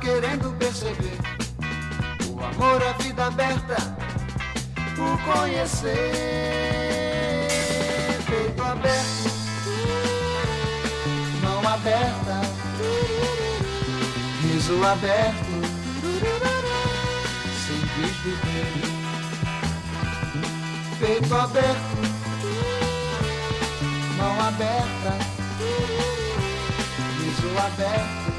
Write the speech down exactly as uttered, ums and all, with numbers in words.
querendo perceber o amor, a vida aberta, o conhecer. Peito aberto, mão aberta, riso aberto, simples viver. Peito aberto, mão aberta, riso aberto,